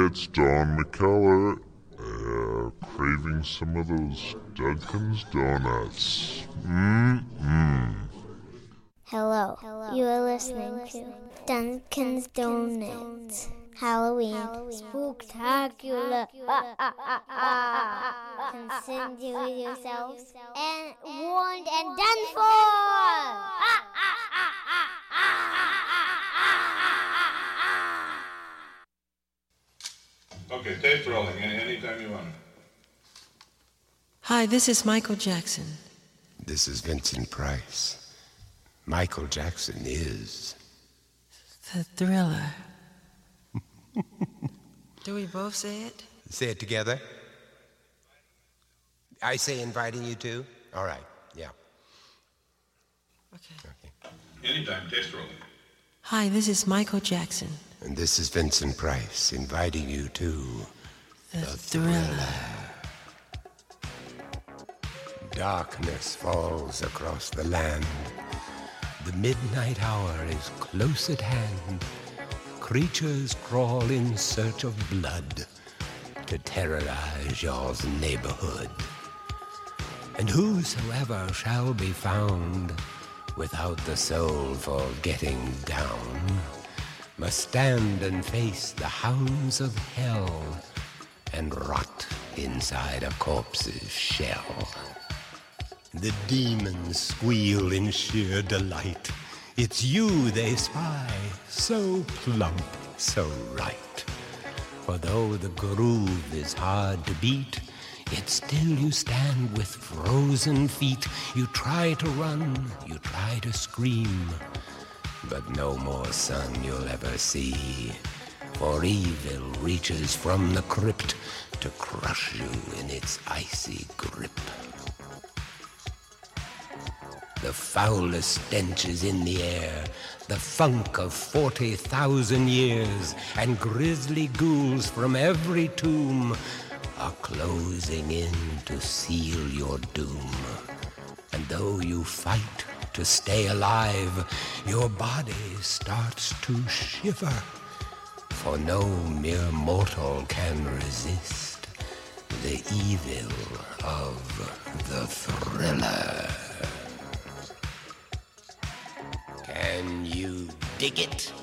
it's Don McKellar, craving some of those Dunkin's Donuts. Hello. You are listening to Dunkin's Donuts. Halloween. Spooktacular. Consider yourselves and warned and done for. Okay, tape rolling anytime you want. Hi, this is Michael Jackson. This is Vincent Price. Michael Jackson is... The Thriller. Do we both say it? Say it together. I say inviting you to? All right, yeah. Okay. Anytime, tape rolling. Hi, this is Michael Jackson. And this is Vincent Price inviting you to... The Thriller. Darkness falls across the land. The midnight hour is close at hand. Creatures crawl in search of blood to terrorize your neighborhood. And whosoever shall be found without the soul for getting down must stand and face the hounds of hell and rot inside a corpse's shell. The demons squeal in sheer delight. It's you they spy, so plump, so right. For though the groove is hard to beat, yet still you stand with frozen feet. You try to run, you try to scream, but no more sun you'll ever see. For evil reaches from the crypt to crush you in its icy grip. The foulest stench is in the air, the funk of 40,000 years, and grisly ghouls from every tomb are closing in to seal your doom. And though you fight to stay alive, your body starts to shiver, for no mere mortal can resist the evil of the Thriller. Can you dig it?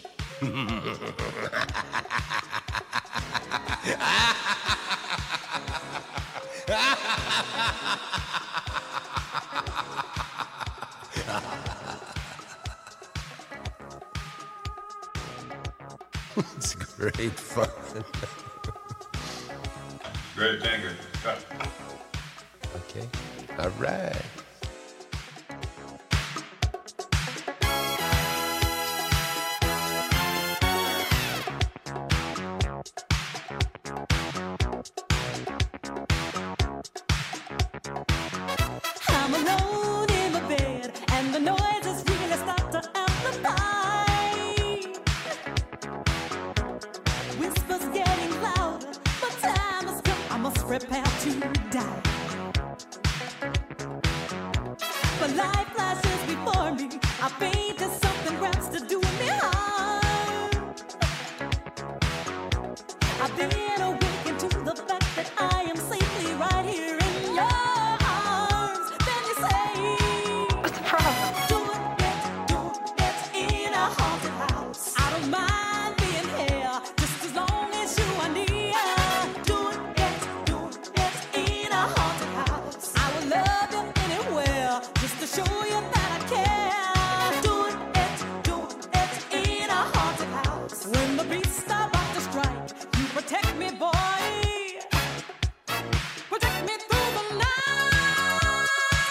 It's great fun. Great tanker. Cut. Okay. All right. I'm alone in my bed, and the noises really start to amplify. Whispers getting louder, but time has come. I must prepare to die. But life flashes before me. I painted something perhaps to do me harm. I've been awakened to the fact that I am safely right here in your arms. Then you say, what's the problem? Do it in a haunted house. I don't mind being here, just as long as you are near. Do it in a haunted house. I will love you anywhere, just to show you that I care. Do it in a haunted house. When the beats are about to strike, you protect me, boy. Protect me through the night.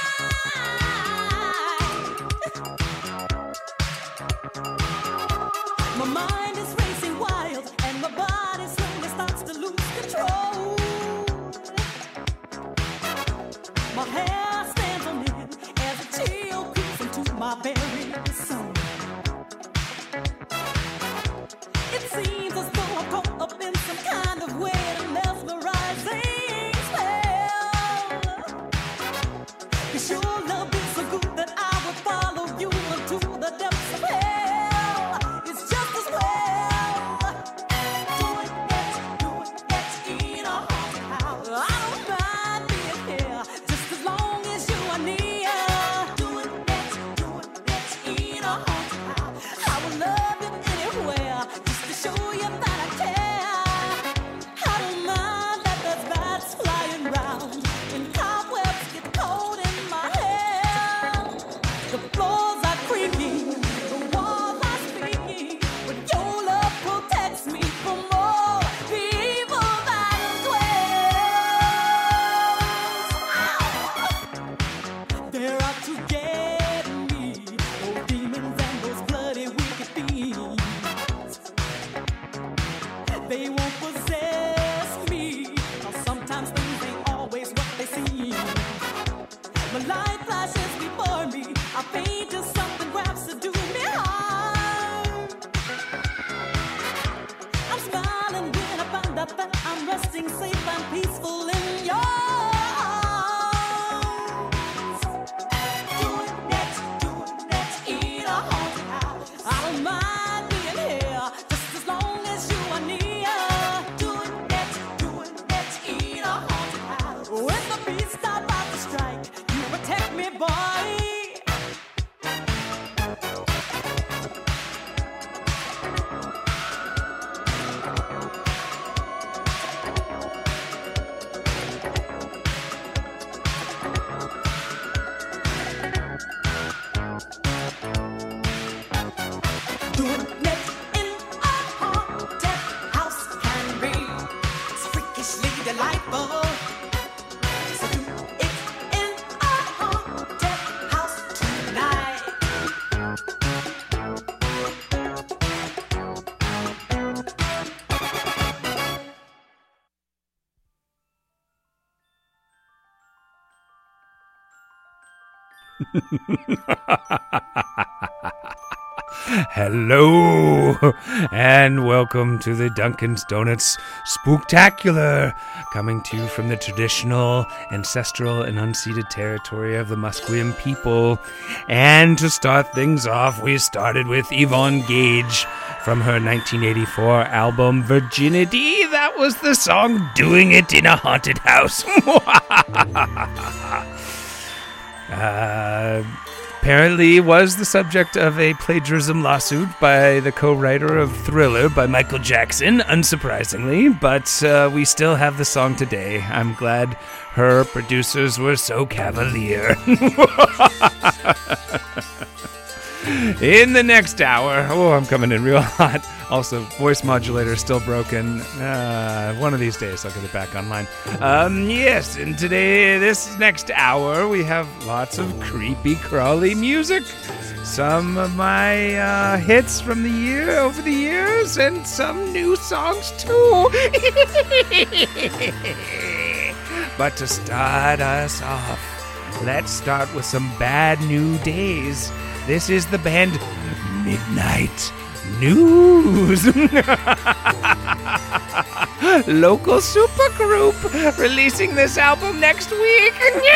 My mind is racing wild, and my body slowly starts to lose control. My hair stands on end as a chill creeps into my very soul. It seems as though I'm caught up in some kind of weird and mesmerizing spell. 'Cause your love is so good that I would follow you into the depths of hell. It's just as well. Do it they won't possess me. Now sometimes things ain't always what they seem. The light flashes before me. I fade to something grabs to do me harm. I'm smiling when I find out that I'm resting safe and peaceful in your arms. Do it next in a haunted house. I don't mind being here just as long as you are near. Do it next in a haunted house. When the beats start about to strike, you protect me, boy. Doing next in a haunted house can be freakishly delightful. So do it in a haunted house tonight. Hello, and welcome to the Dunkin's Donuts Spooktacular, coming to you from the traditional, ancestral, and unceded territory of the Musqueam people. And to start things off, we started with Yvonne Gage from her 1984 album Virginity. That was the song Doing It in a Haunted House. Apparently was the subject of a plagiarism lawsuit by the co-writer of Thriller by Michael Jackson, unsurprisingly, but we still have the song today. I'm glad her producers were so cavalier. In the next hour, I'm coming in real hot. Also, voice modulator still broken. One of these days I'll get it back online. Yes, and today, this next hour, we have lots of creepy, crawly music. Some of my hits from the year, over the years, and some new songs too. But to start us off, let's start with some Bad New Days. This is the band Midnight News. Local supergroup releasing this album next week.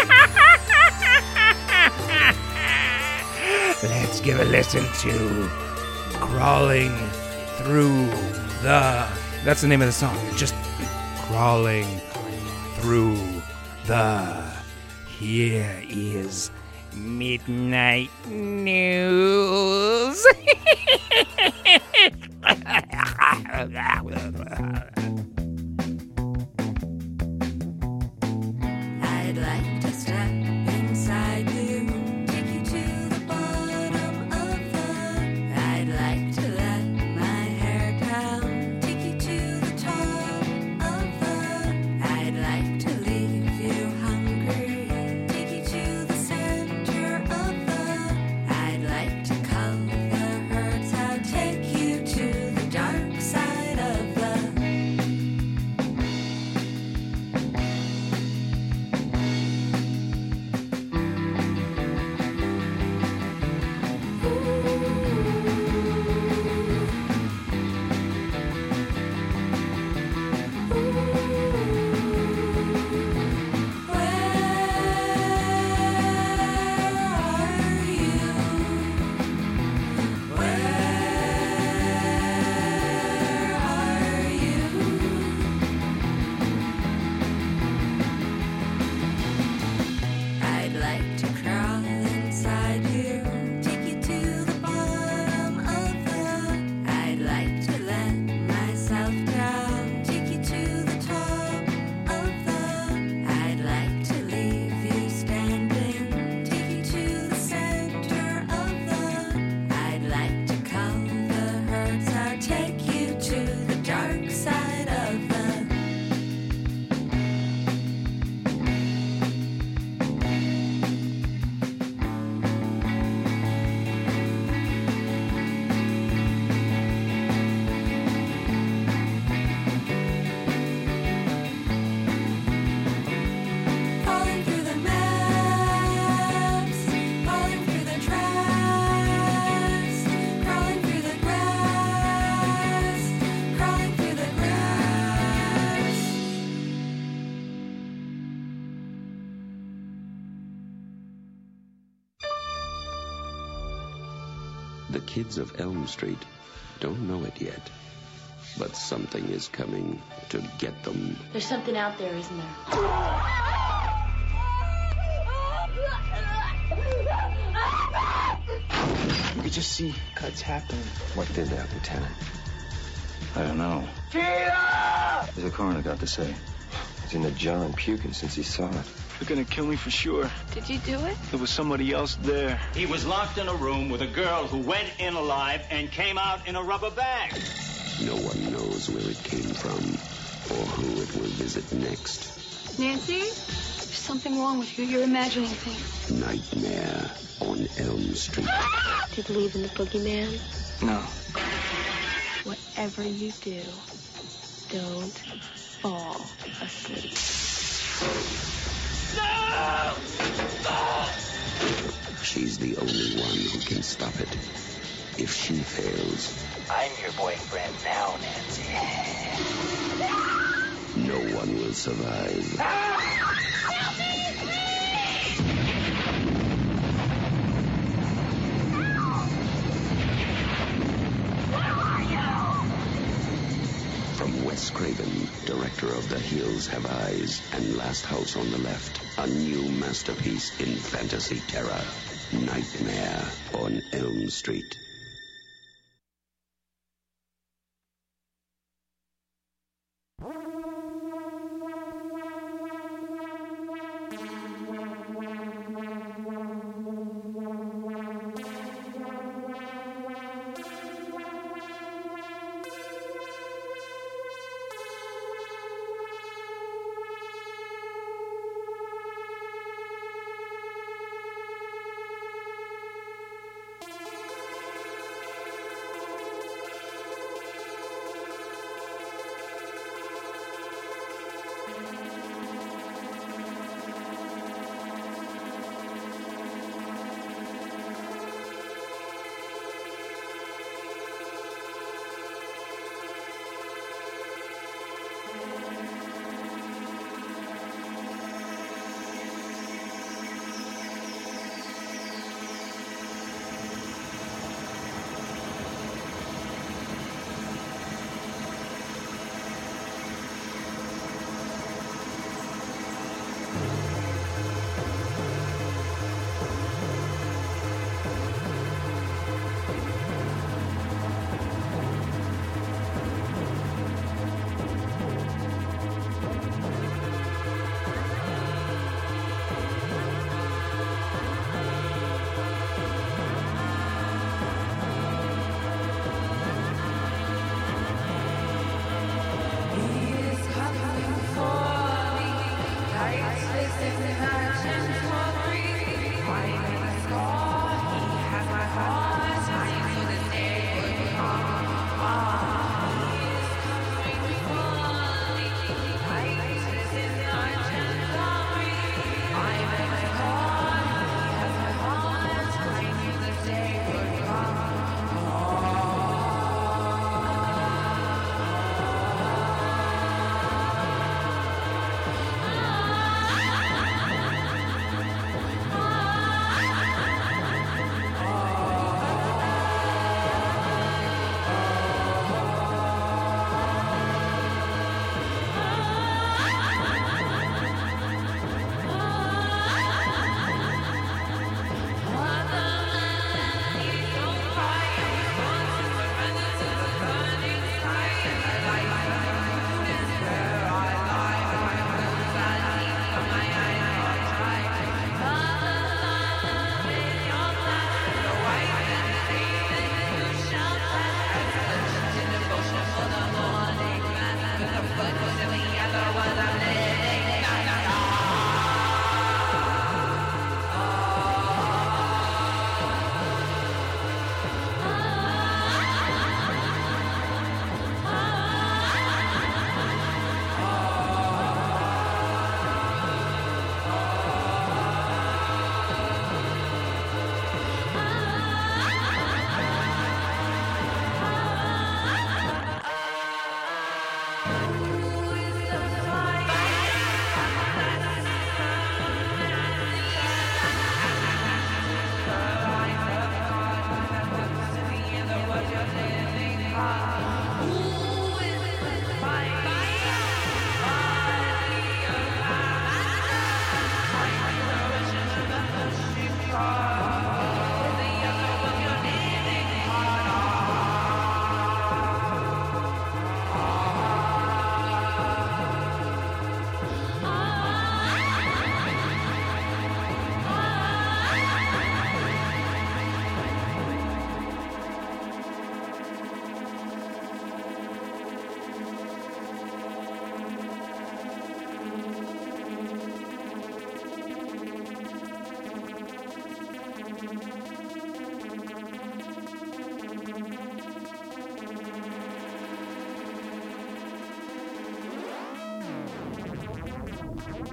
Let's give a listen to Crawling Through the... That's the name of the song. Just Crawling Through the... Here is Midnight News. I'd like to step inside you, take you to the bottom of the. I'd like to let my hair down, take you to the top of the. I'd like to leave you hungry, take you to the center of the. I'd like to cull the herds out, take you to the dark side of the. kids of Elm Street don't know it yet, but something is coming to get them. There's something out there, isn't there? You could just see cuts happening. What did that, Lieutenant? I don't know. What's the coroner got to say? He's in the John puking since he saw it. They're gonna kill me for sure. Did you do it? There was somebody else there. He was locked in a room with a girl who went in alive and came out in a rubber bag. No one knows where it came from or who it will visit next. Nancy? There's something wrong with you. You're imagining things. Nightmare on Elm Street. Do you believe in the boogeyman? No. Whatever you do, don't fall asleep. No! She's the only one who can stop it. If she fails, I'm your boyfriend now, Nancy. no one will survive. From Wes Craven, director of The Hills Have Eyes and Last House on the Left, a new masterpiece in fantasy terror, Nightmare on Elm Street.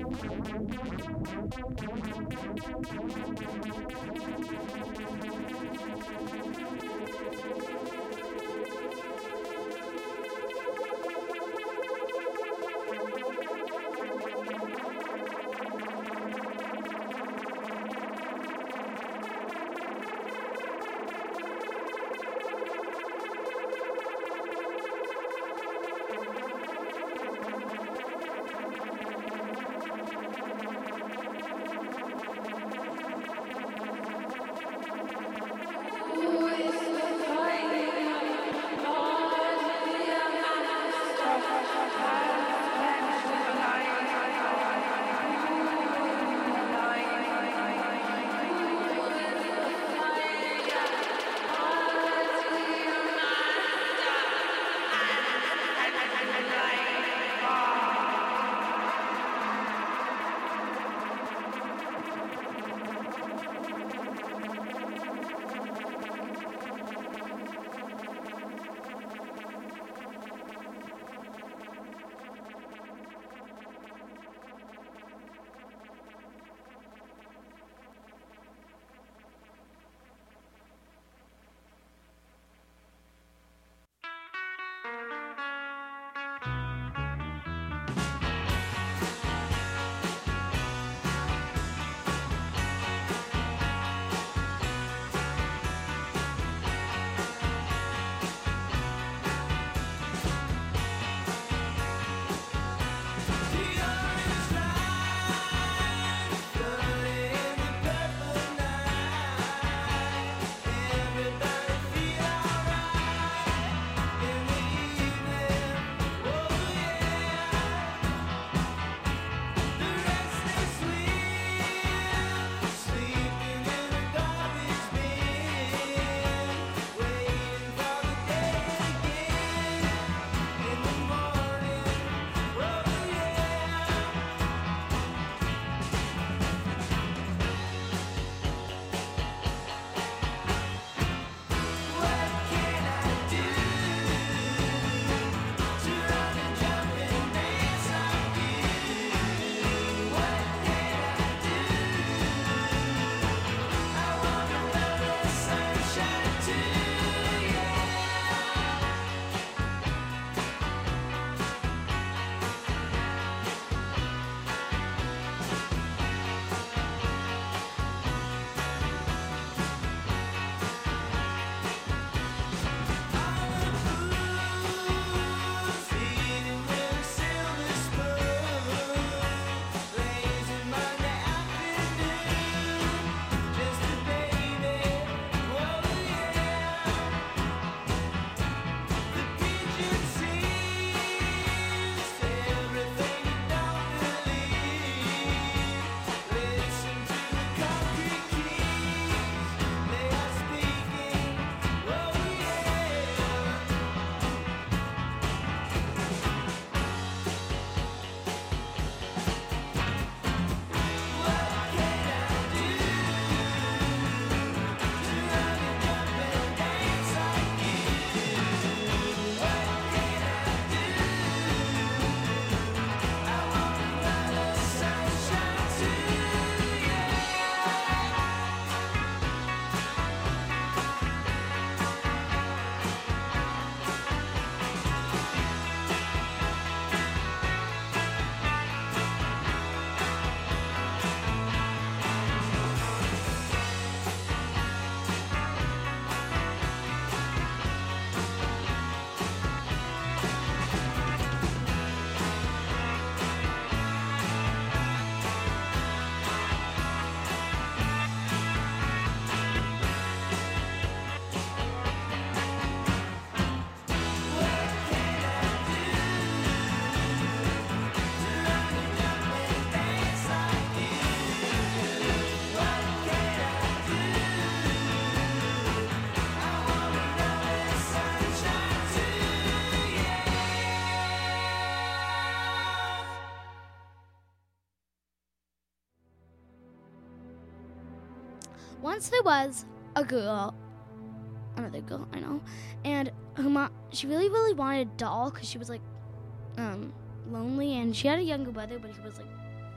Once there was a girl, another girl I know, and her mom, she really, really wanted a doll because she was like lonely, and she had a younger brother, but he was like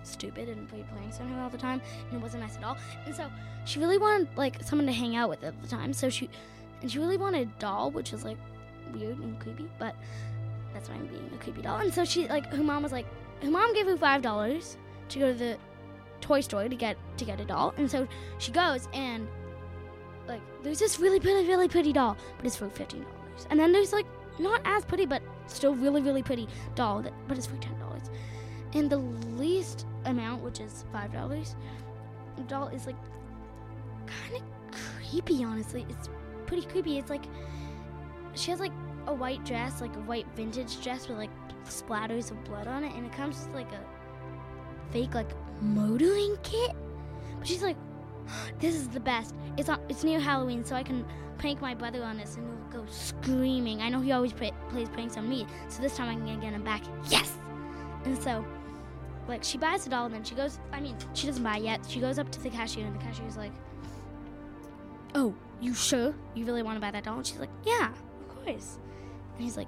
stupid and played pranks on her all the time, and it wasn't nice at all. And so she really wanted like someone to hang out with at the time. So she really wanted a doll, which was like weird and creepy, but that's why I'm being a creepy doll. And so her mom gave her $5 to go to the toy store to get a doll. And so she goes, and like there's this really pretty doll, but it's for $15. And then there's like not as pretty but still really pretty doll but it's for $10. And the least amount, which is $5, the doll is like kind of creepy, honestly. It's pretty creepy. It's like she has like a white dress, like a white vintage dress with like splatters of blood on it, and it comes with like a fake like motoring kit. But she's like, this is the best. It's near Halloween, so I can prank my brother on this and he'll go screaming. I know he always plays pranks on me, so this time I can get him back. Yes! And so like she buys the doll, and then she doesn't buy it yet. She goes up to the cashier, and the cashier's like, oh, you sure you really want to buy that doll? And she's like, yeah, of course. And he's like,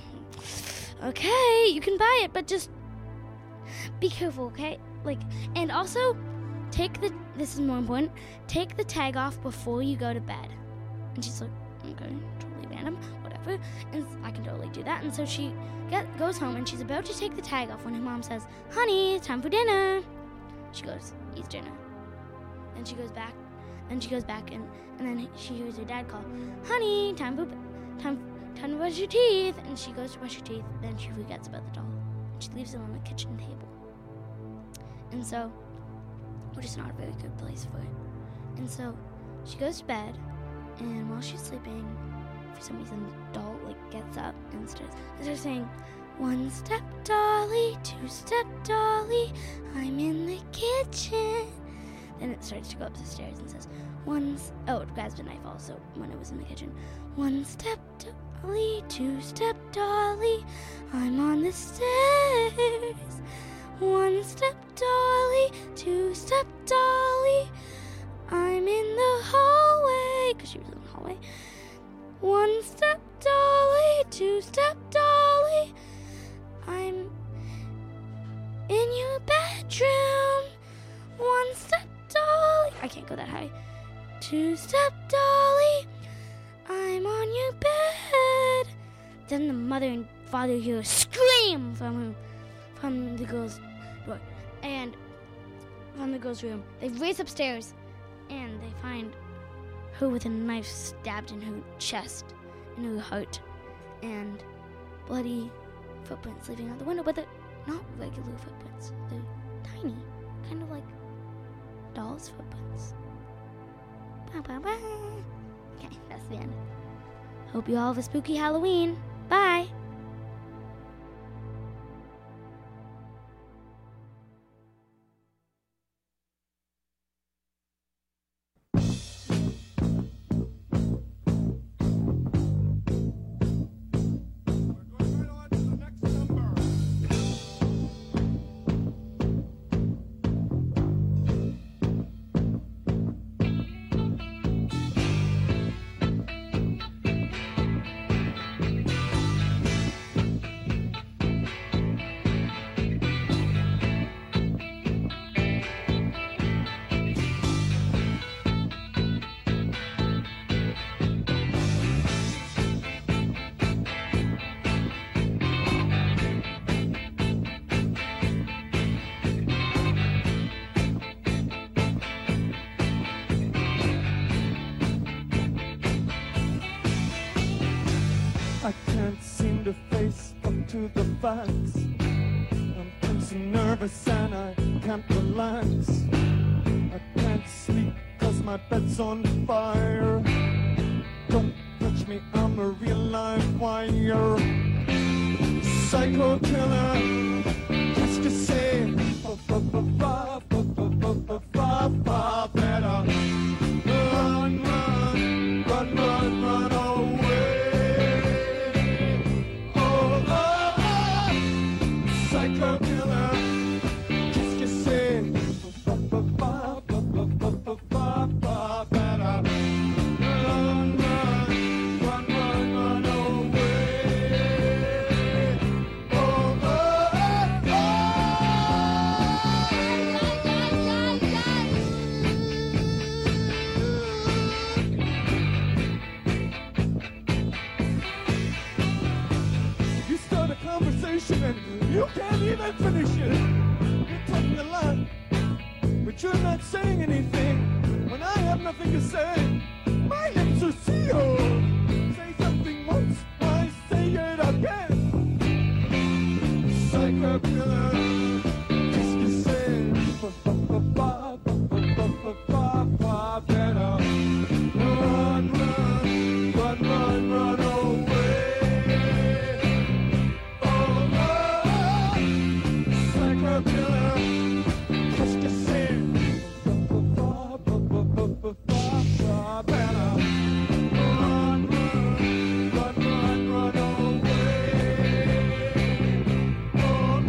okay, you can buy it, but just be careful, okay? Like, and also this is more important, take the tag off before you go to bed. And she's like, okay, totally random, whatever. And I can totally do that. And so she goes home, and she's about to take the tag off when her mom says, honey, it's time for dinner. She goes, eats dinner. Then she goes back, and then she hears her dad call, honey, time to brush your teeth. And she goes to brush her teeth, then she forgets about the doll. She leaves it on the kitchen table. And so, which is not a very good place for it. And so she goes to bed, and while she's sleeping, for some reason the doll like gets up and starts saying, one step dolly, two step dolly, I'm in the kitchen. Then it starts to go up the stairs and says, it grabs the knife also when it was in the kitchen. One step dolly, two step dolly, I'm on the stairs. One step dolly, two step dolly, I'm in the hallway, because she was in the hallway. One step dolly, two step dolly, I'm in your bedroom. One step dolly, I can't go that high. Two step dolly, I'm on your bed. Then the mother and father hear a scream from the girl's door, and from the girl's room. They race upstairs, and they find her with a knife stabbed in her chest, in her heart, and bloody footprints leaving out the window, but they're not regular footprints. They're tiny, kind of like doll's footprints. Bah, bah, bah. Okay, that's the end. Hope you all have a spooky Halloween. Bye! I can't seem to face up to the facts. I'm tense and nervous and I can't relax. I can't sleep cause my bed's on fire. Don't touch me, I'm a real live wire. Psycho killer, just to say, better run away. Psycho killer, qu'est-ce que c'est? Better run away. definition, and you can't even finish it. You're talking a lot, but you're not saying anything. When I have nothing to say, my lips are sealed. Say something once, I say it again. Psycho killer, qu'est-ce que c'est? Better run, run, run, run, run away. Oh Lord, psycho killer, qu'est-ce que c'est? Better run, run, run, run, run away. Oh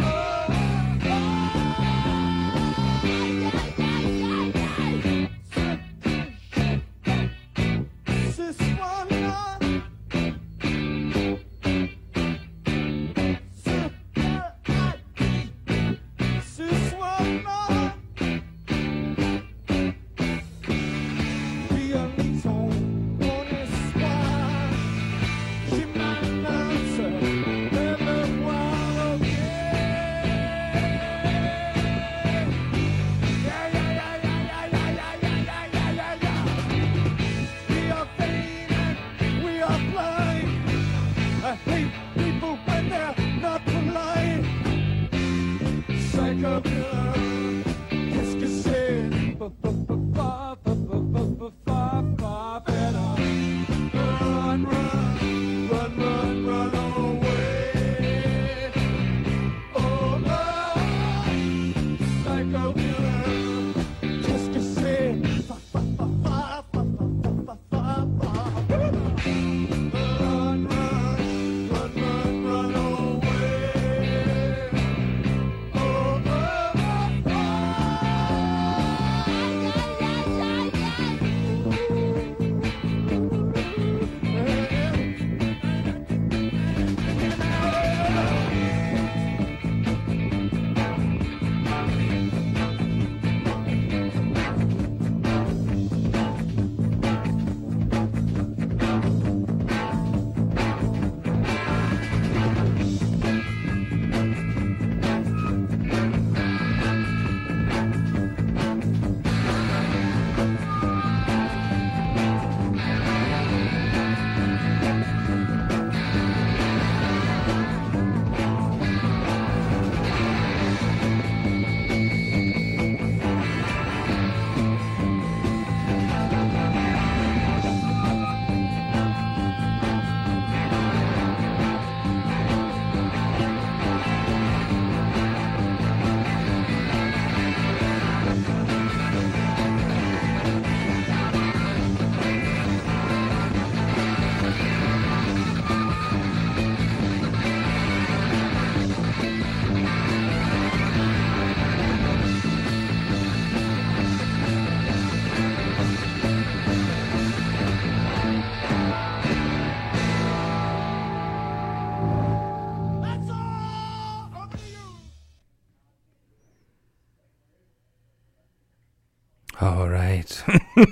All right.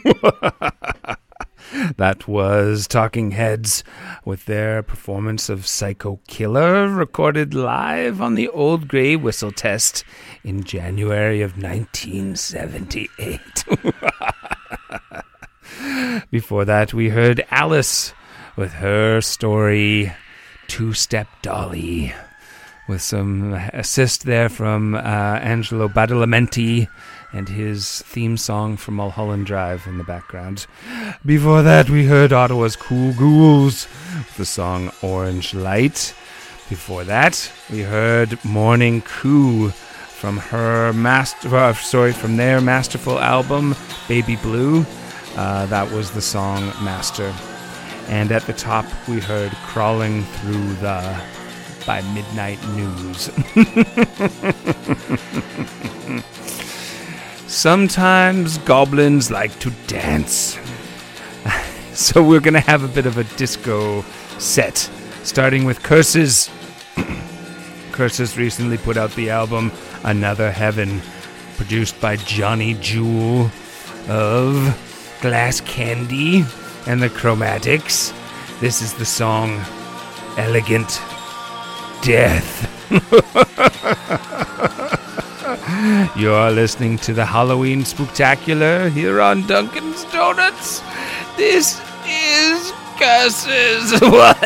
That was Talking Heads with their performance of Psycho Killer, recorded live on the Old Grey Whistle Test in January of 1978. Before that, we heard Alice with her story, Two-Step Dolly, with some assist there from Angelo Badalamenti and his theme song from Mulholland Drive in the background. Before that, we heard Ottawa's Cool Ghouls with the song Orange Light. Before that, we heard Morning Coup from their masterful album Baby Blue. That was the song Master. And at the top, we heard Crawling Through the by Midnight News. Sometimes goblins like to dance. So we're going to have a bit of a disco set, starting with Curses. Curses recently put out the album Another Heaven, produced by Johnny Jewel of Glass Candy and the Chromatics. This is the song Elegant Death. You're listening to the Halloween Spooktacular here on Duncan's Donuts. This is Curses.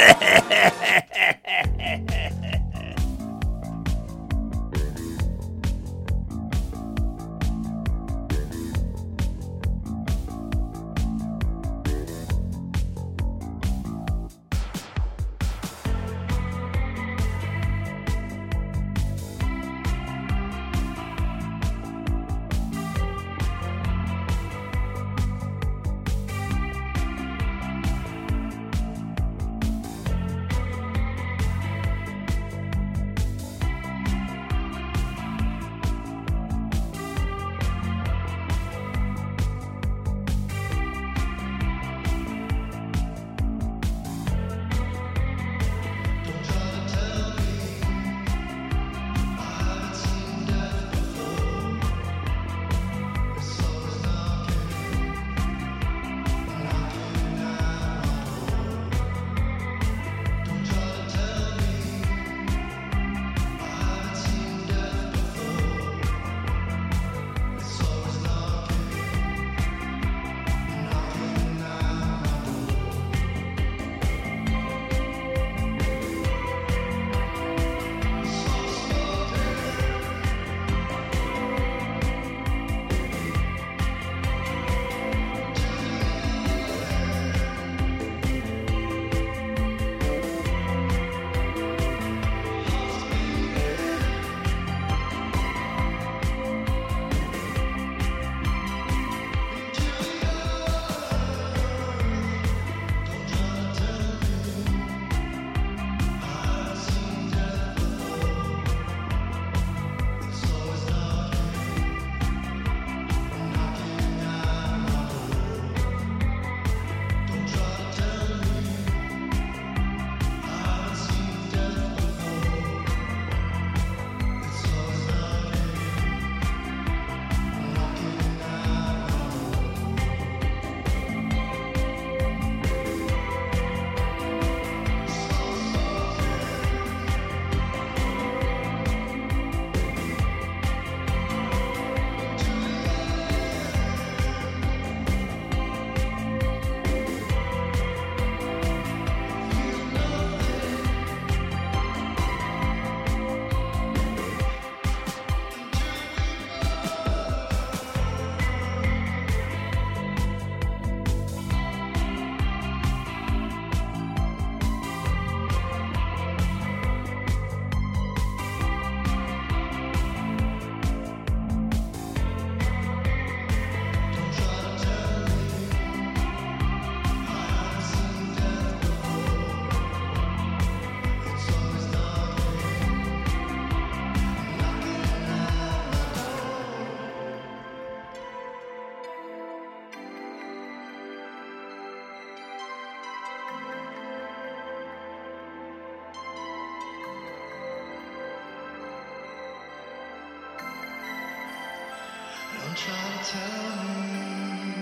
Don't try to tell me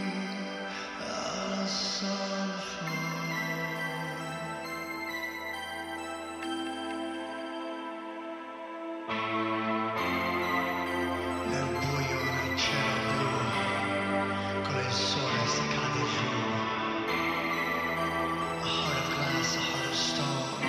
how to solve nel buio del cielo blu con il sole che cade giù. A heart of glass, a heart of stone.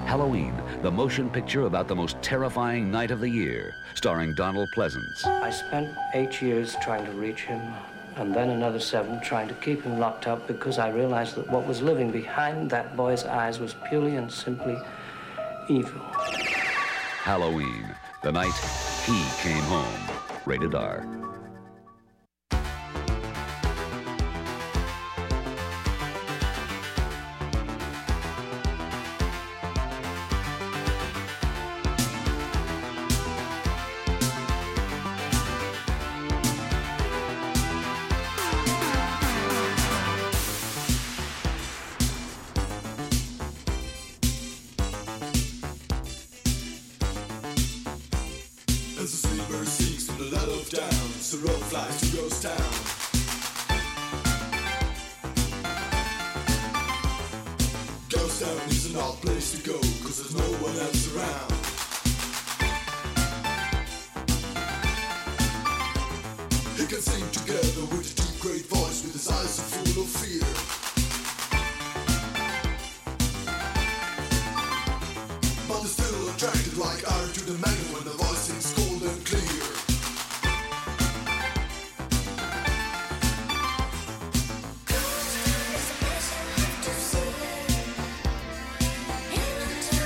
Halloween, the motion picture about the most terrifying night of the year, starring Donald Pleasance. I spent 8 years trying to reach him, and then another 7 trying to keep him locked up because I realized that what was living behind that boy's eyes was purely and simply evil. Halloween, the night he came home. Rated R. As the sleeper sinks to the level of down, the road flies to ghost town. Ghost town is an odd place to go, cause there's no one else around. He can sing together with a deep great voice, with his eyes so full of fear. But they're still attracted like iron to the magnet when the voice sings cold and clear. Ghost town is a place you have to see. In the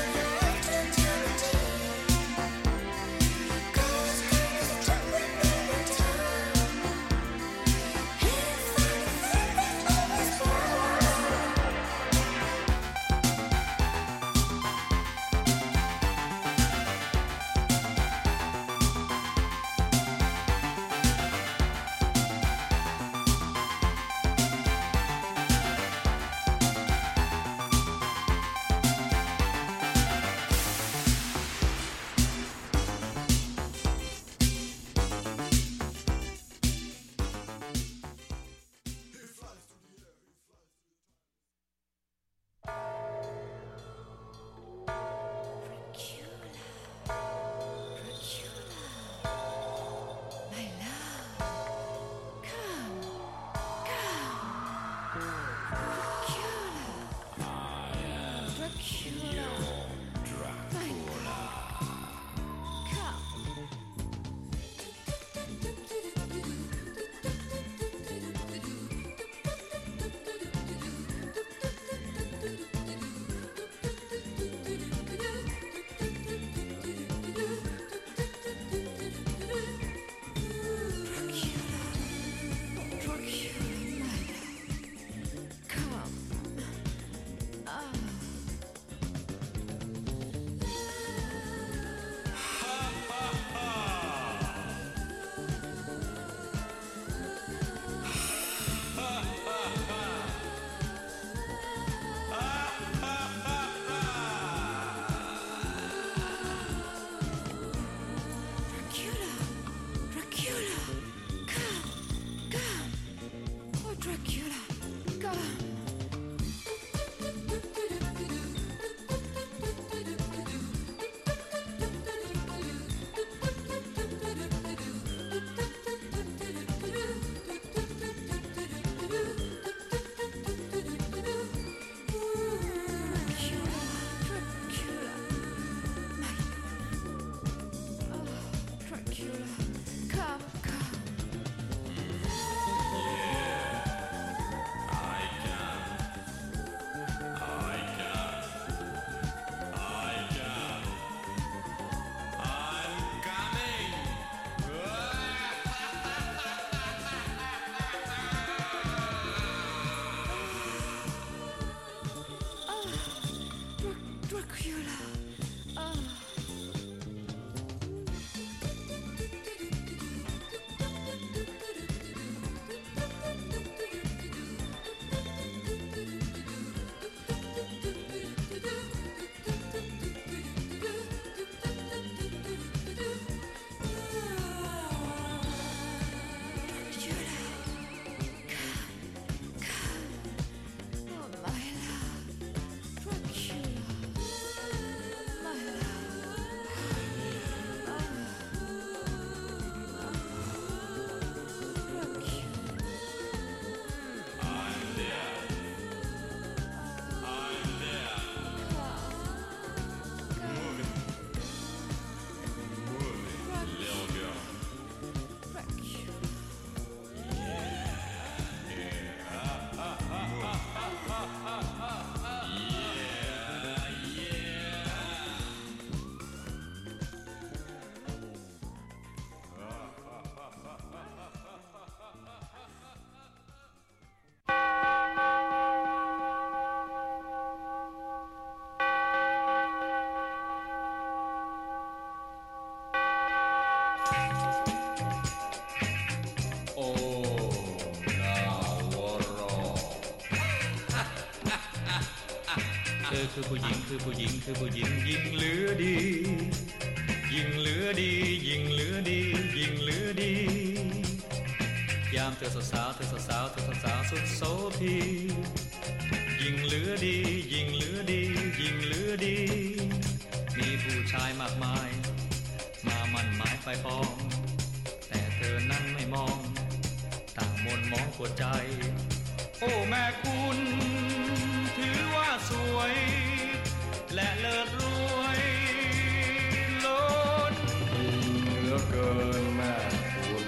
อคือผู้หญิงคือผู้หญิงคือผู้หญิงยิ่งเหลือดียิ่งเหลือดียิ่งเหลือดียิ่งเหลือดียามเธอสาวเธอสาวเธอสาวสุดโสภียิ่งเหลือดียิ่งเหลือดียิ่งเหลือดีมีผู้ชายมากมายมามั่นหมายไฟปองแต่เธอนั้นไม่มองต่างมนมองหัวใจโอ้แม่คุณถือว่าสวยและเลิศรวยล้นเหลือเกินแม่คุณ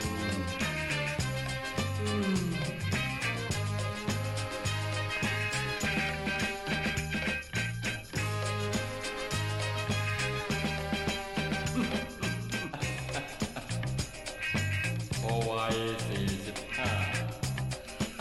โอ้วัย45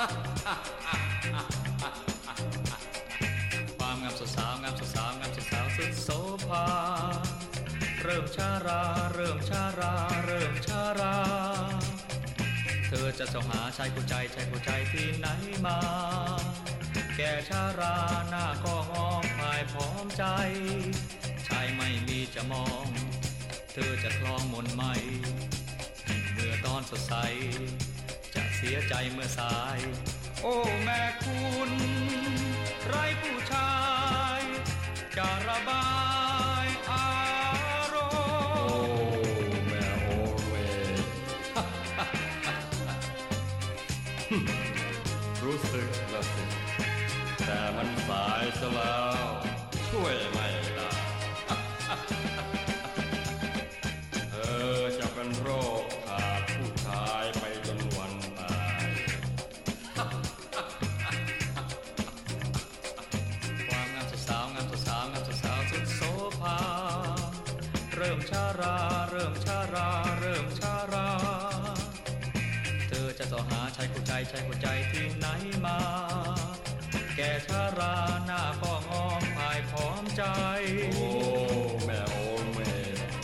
ความงามสดสาวงามสดสาวงามสดสาวสุดโสภาเริ่มชาราเริ่มชาราเริ่มชาราเธอจะเจ้าหาชายผู้ใจชายผู้ใจที่ไหนมาแก่ชาราหน้าก็งอมพายพร้อมใจชายไม่มีจะมองเธอจะคลองมนต์ไหมเมื่อตอนสดใสจะเสียใจเมื่อสายโอ้แม่คุณไร้ผู้ชายจะระบายอารมณ์โอ้แม่โอเวรู้สึกละสิแต่มันสายซะแล้วช่วยไม่ได้เธอจะเป็นโรคขาดผู้ชายไปจนวันตายความงามสดสาวงามสดสาวงามสดสาวสุดโสภาเริ่มชาราเริ่มชาราเริ่มชาราเธอจะต่อหาชายผู้ใจชายผู้ใจที่ไหนมาแก่ชาราหน้าก็งอมพายพร้อมใจโอ้แม่โอ้แม่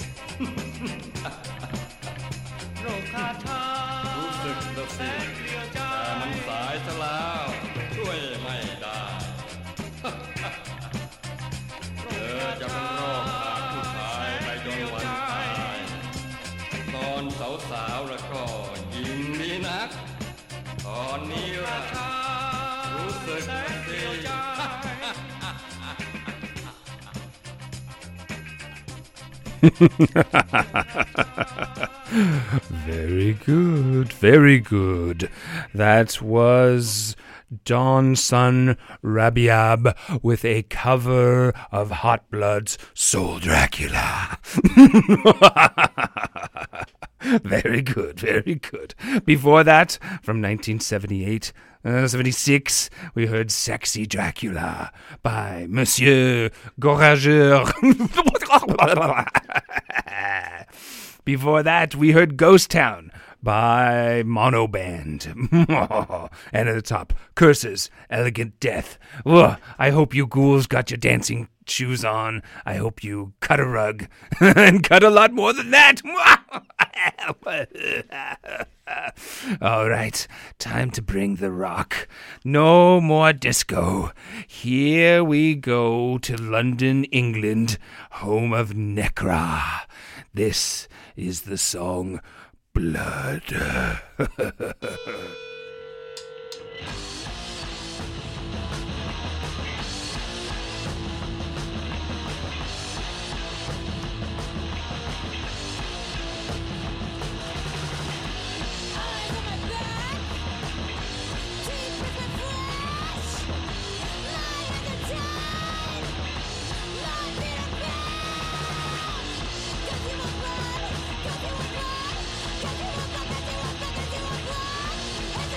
โรคขาดชารู้สึกละสิแต่มันสายซะแล้วช่วยไม่ได้เธอจะเป็นโรคขาดผู้ชายไปจนวันตายตอนสาวๆแล้วก็ยิ่งดีนักตอนนี้ละรู้สึกละสิ Very good, very good. That was Don Son Rabiab with a cover of Hot Blood's Soul Dracula. Very good, very good. Before that, from 1976, we heard Sexy Dracula by Monsieur Gorageur. Before that, we heard Ghost Town by Mono Band. And at the top, Curses, Elegant Death. Ugh, I hope you ghouls got your dancing shoes on. I hope you cut a rug. And cut a lot more than that. All right, time to bring the rock. No more disco. Here we go to London, England, home of Necra. This is the song Blood. Cause you were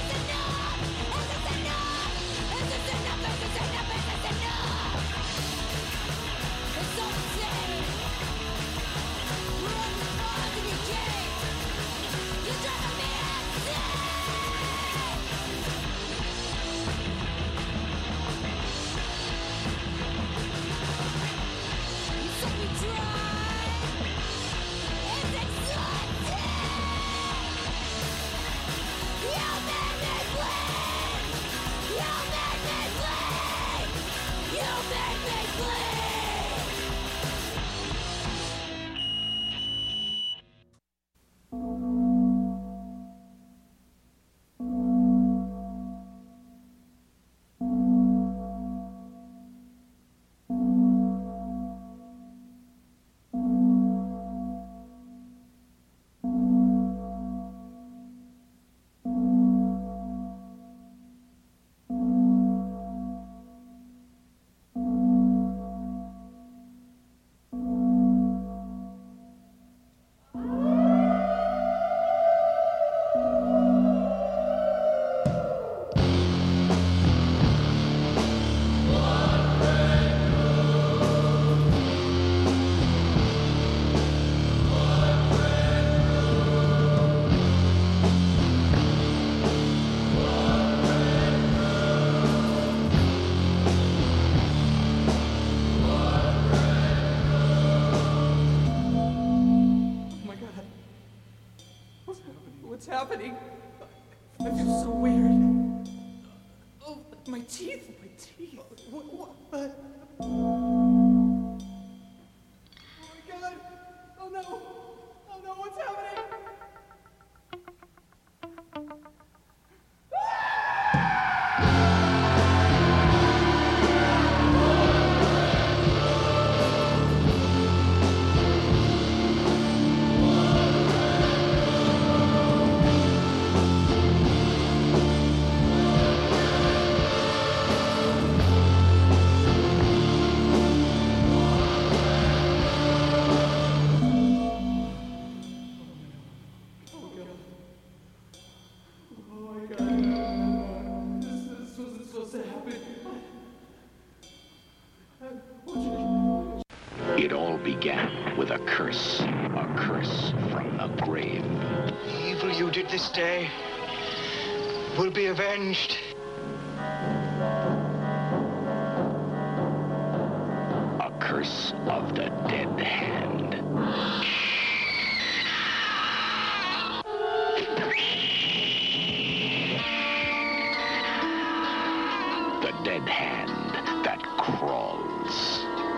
My teeth. What? Oh my God! Oh no! What's happening? It all began with a curse from the grave. The evil you did this day will be avenged. A curse of the dead hand. The dead hand that crawls.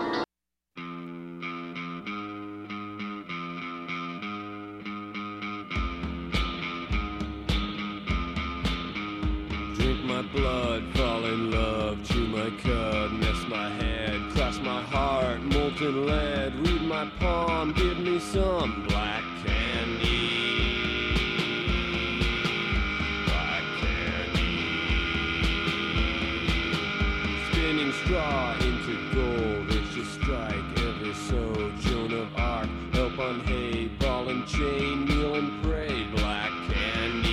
Drink my blood, fall in love, chew my cud, mess my head, cross my heart, molten lead, read my palm, give me some black candy. Black candy. Spinning straw into gold, it's just strike ever so. Joan of Arc, help on hay, ball and chain, kneel and pray, black candy.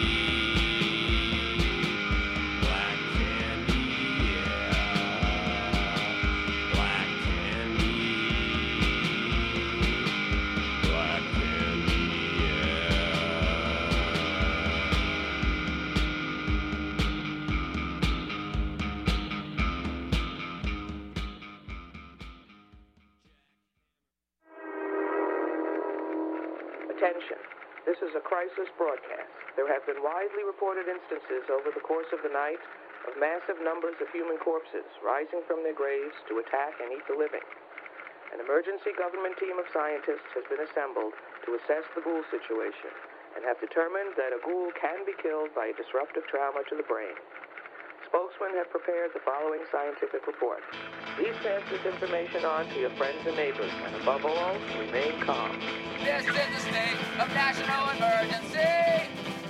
Attention. This is a crisis broadcast. There have been widely reported instances over the course of the night of massive numbers of human corpses rising from their graves to attack and eat the living. An emergency government team of scientists has been assembled to assess the ghoul situation and have determined that a ghoul can be killed by a disruptive trauma to the brain. Spokesmen have prepared the following scientific report. Please pass this information on to your friends and neighbors, and above all, remain calm. This is a state of national emergency.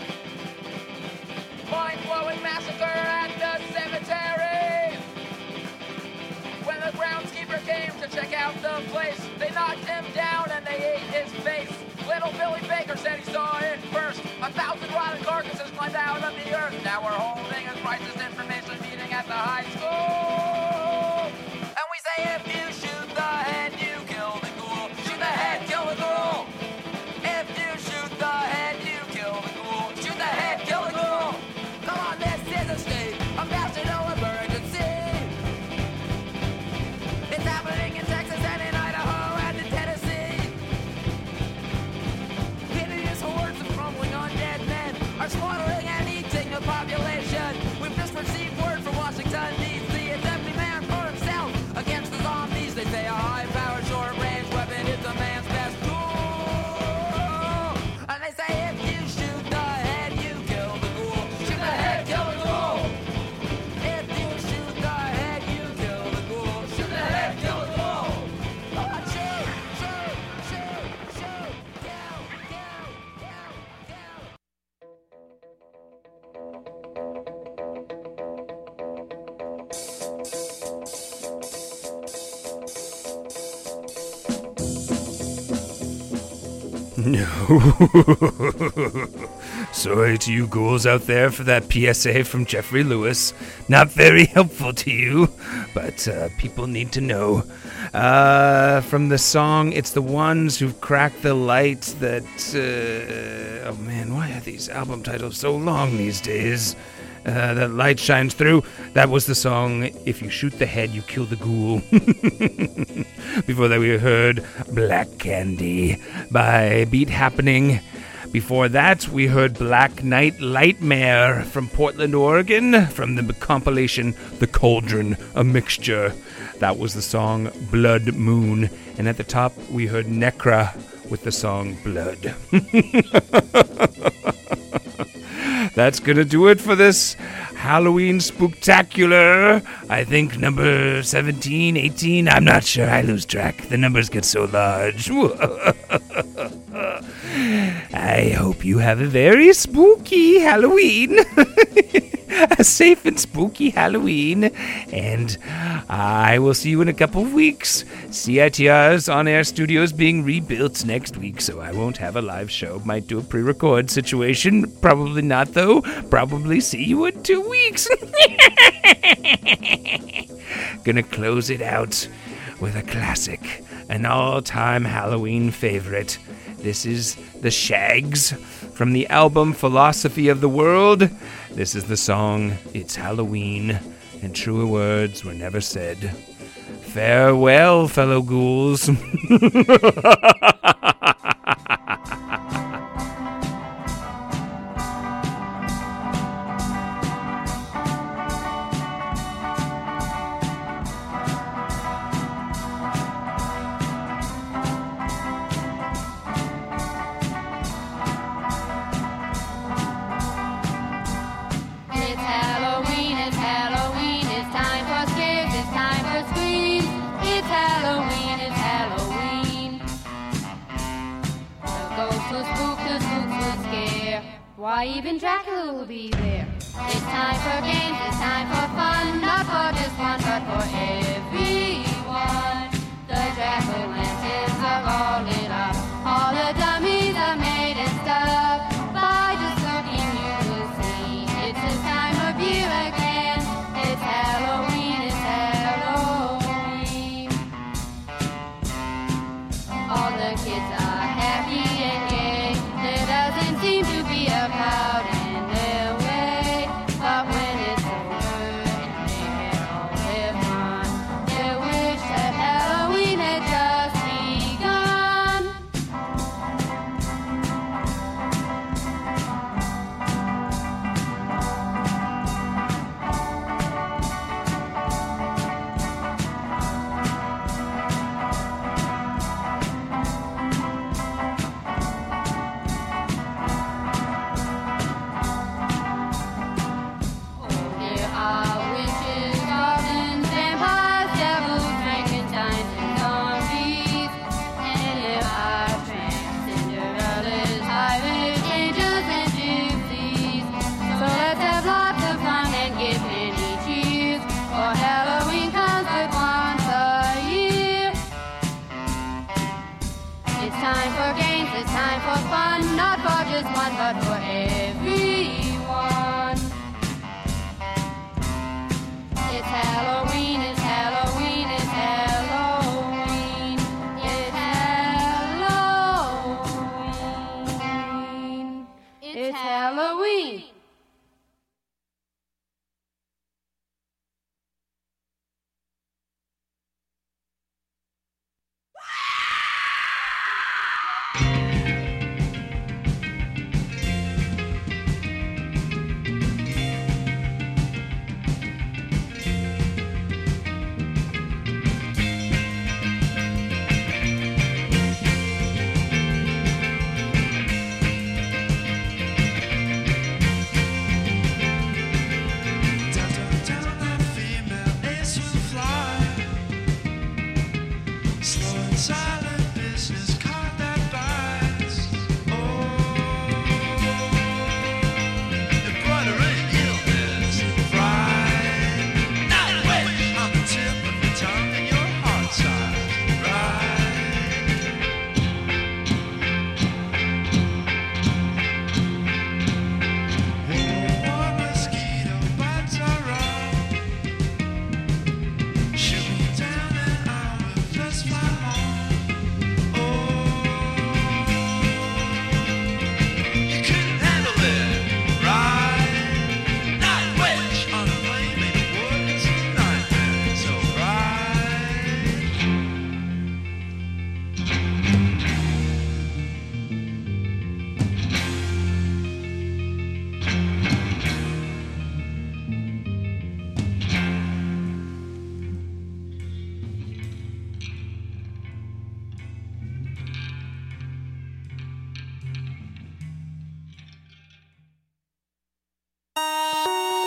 Mind-blowing massacre at the cemetery. When the groundskeeper came to check out the place, they knocked him down and they ate his face. Little Billy Baker said he saw it first. 1,000 rotten carcasses climbed out of the earth. Now we're holding a crisis information meeting at the high school. And we say if you shoot the head, you kill the ghoul. Shoot the head, kill the ghoul. If you shoot the head, you kill the ghoul. Shoot the head, kill the ghoul. Come on, this is a state of national emergency. It's happening in Texas and in Idaho and in Tennessee. Hideous hordes of crumbling undead men are slaughtering and eating the population. We've just received word from Washington, D.C. It's every man for himself against the zombies. They say a high-powered, short-range weapon is a man's best tool. And they say if you shoot the head, you kill the ghoul. Shoot the head, kill the ghoul. If you shoot the head, you kill the ghoul. Shoot the head, kill the ghoul. Come on, shoot, shoot, shoot, shoot, kill, kill, kill, kill. No. Sorry to you ghouls out there for that PSA from Jeffrey Lewis. Not very helpful to you, but people need to know. From the song, it's the ones who've cracked the light that... oh man, why are these album titles so long these days? That light shines through. That was the song, If You Shoot the Head, You Kill the Ghoul. Before that we heard Black Candy by Beat Happening. Before that, we heard Black Knight Lightmare from Portland, Oregon, from the compilation The Cauldron, a Mixture. That was the song Blood Moon. And at the top, we heard Necra with the song Blood. That's gonna do it for this Halloween spooktacular. I think number 17, 18, I'm not sure. I lose track. The numbers get so large. I hope you have a very spooky Halloween. A safe and spooky Halloween. And I will see you in a couple of weeks. CITR's on-air studios being rebuilt next week, so I won't have a live show. Might do a pre-record situation. Probably not, though. Probably see you in 2 weeks. Gonna close it out with a classic, an all-time Halloween favorite. This is the Shags from the album Philosophy of the World. This is the song It's Halloween, and truer words were never said. Farewell, fellow ghouls. Why even Dracula will be there. It's time for games, it's time for